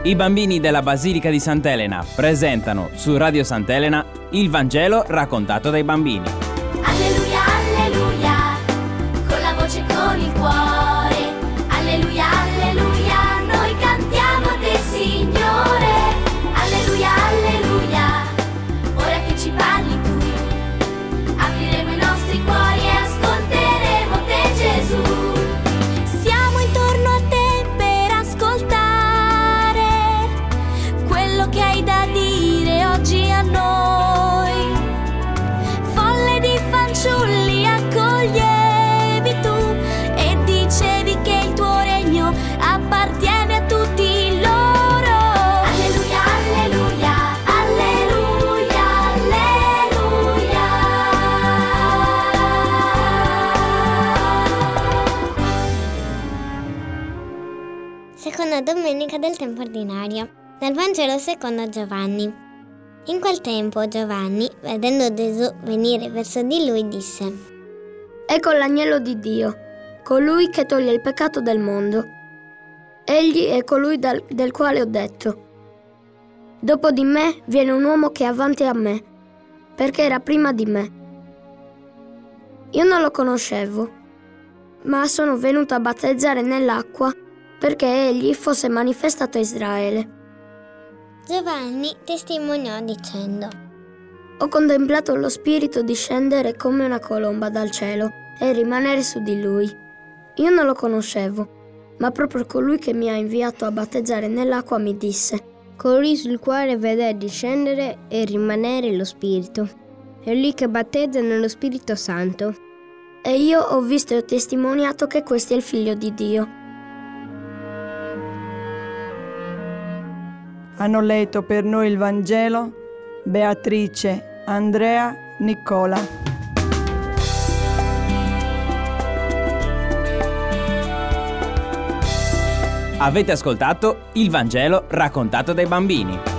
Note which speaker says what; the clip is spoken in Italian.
Speaker 1: I bambini della Basilica di Sant'Elena presentano su Radio Sant'Elena il Vangelo raccontato dai bambini.
Speaker 2: Alleluia, alleluia, con la voce e con il cuore. Alleluia, alleluia, noi cantiamo a te, Signore. Alleluia, alleluia, ora che ci parli tu, apriremo i nostri cuori e ascolteremo te, Gesù. Siamo intorno a te per ascoltare quello che hai da dire oggi a noi. Folle di fanciulli accoglievi tu e dicevi che il tuo regno appartiene a tutti loro. Alleluia, alleluia, alleluia, alleluia.
Speaker 3: Seconda domenica del tempo ordinario. Dal Vangelo secondo Giovanni. In quel tempo Giovanni, vedendo Gesù venire verso di lui, disse:
Speaker 4: Ecco l'agnello di Dio, colui che toglie il peccato del mondo. Egli è colui del quale ho detto: dopo di me viene un uomo che è avanti a me, perché era prima di me. Io non lo conoscevo, ma sono venuto a battezzare nell'acqua perché egli fosse manifestato a Israele.
Speaker 3: Giovanni testimoniò dicendo:
Speaker 4: Ho contemplato lo Spirito discendere come una colomba dal cielo e rimanere su di lui. Io non lo conoscevo, ma proprio colui che mi ha inviato a battezzare nell'acqua mi disse:
Speaker 5: colui sul quale vedrai discendere e rimanere lo Spirito. È lui che battezza nello Spirito Santo.
Speaker 4: E io ho visto e ho testimoniato che questo è il Figlio di Dio.
Speaker 6: Hanno letto per noi il Vangelo Beatrice, Andrea, Nicola.
Speaker 1: Avete ascoltato il Vangelo raccontato dai bambini.